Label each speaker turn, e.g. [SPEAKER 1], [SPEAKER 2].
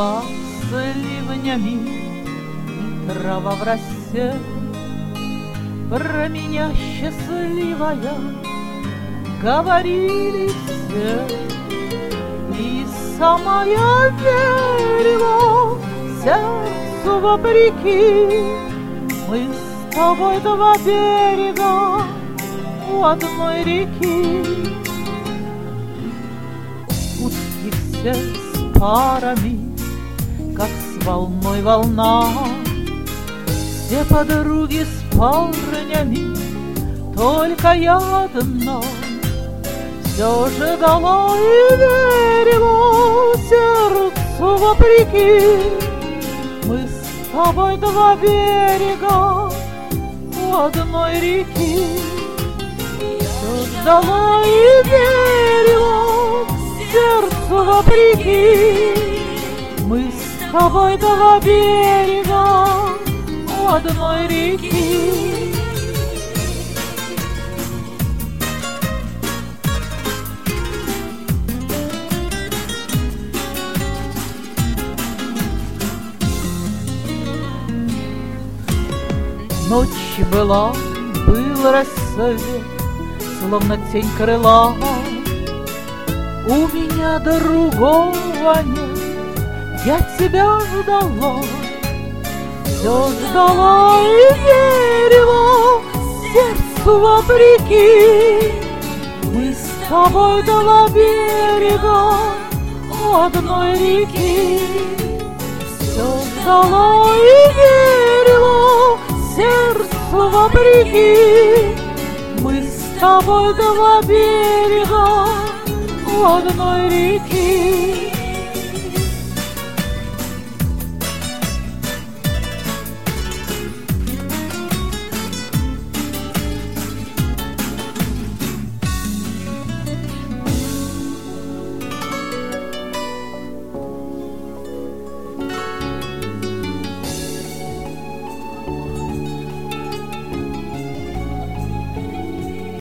[SPEAKER 1] была с ливнями, и трава в росе. Про меня счастливая говорили все, и сама я верила сердцу вопреки. Мы с тобой два берега у одной реки. Утки все с парами, как с волной волна. Все подруги с парнями, только я одна. Все ждала и верила сердцу вопреки. Мы с тобой два берега у одной реки. Все ждала и верила сердцу вопреки. Мы с тобой два берега у одной реки. Ночь была, был рассвет, словно тень крыла. У меня другого нет, я тебя ждала. Все ждала и верила сердцу вопреки. Мы с тобой два берега у одной реки. Все ждала и верила сердцу вопреки. Мы с тобой два берега у одной реки.